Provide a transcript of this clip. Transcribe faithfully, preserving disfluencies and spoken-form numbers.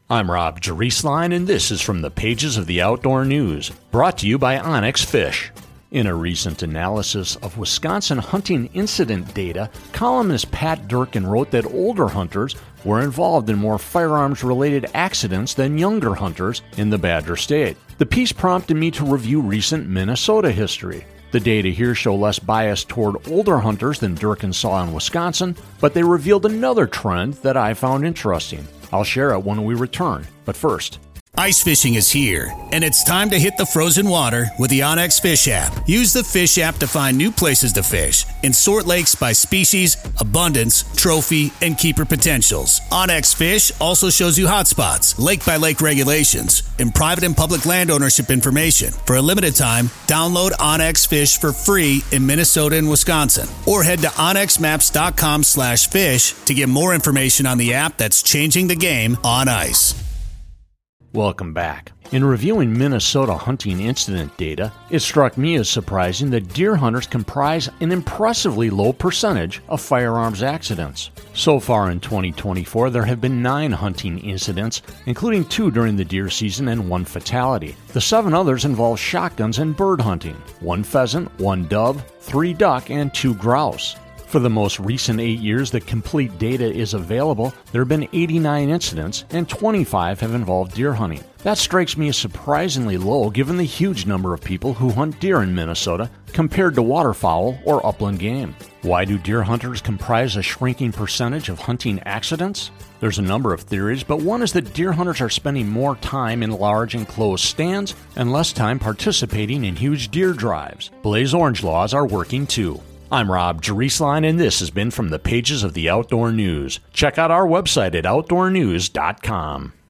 I'm Rob Jerisline, and this is from the pages of the Outdoor News, brought to you by Onyx Fish. In a recent analysis of Wisconsin hunting incident data, columnist Pat Durkin wrote that older hunters were involved in more firearms-related accidents than younger hunters in the Badger State. The piece prompted me to review recent Minnesota history. The data here show less bias toward older hunters than Durkin saw in Wisconsin, but they revealed another trend that I found interesting. I'll share it when we return, but first. Ice fishing is here, and it's time to hit the frozen water with the Onyx Fish app. Use the Fish app to find new places to fish and sort lakes by species, abundance, trophy, and keeper potentials. Onyx Fish also shows you hotspots, lake-by-lake regulations, and private and public land ownership information. For a limited time, download Onyx Fish for free in Minnesota and Wisconsin, or head to onyx maps dot com slash fish to get more information on the app that's changing the game on ice. Welcome back. In reviewing Minnesota hunting incident data, it struck me as surprising that deer hunters comprise an impressively low percentage of firearms accidents. So far in twenty twenty-four, there have been nine hunting incidents, including two during the deer season and one fatality. The seven others involve shotguns and bird hunting: one pheasant, one dove, three duck, and two grouse. For the most recent eight years that complete data is available, there have been eighty-nine incidents, and twenty-five have involved deer hunting. That strikes me as surprisingly low given the huge number of people who hunt deer in Minnesota compared to waterfowl or upland game. Why do deer hunters comprise a shrinking percentage of hunting accidents? There's a number of theories, but one is that deer hunters are spending more time in large enclosed stands and less time participating in huge deer drives. Blaze Orange laws are working too. I'm Rob Jerisline, and this has been from the pages of the Outdoor News. Check out our website at outdoor news dot com.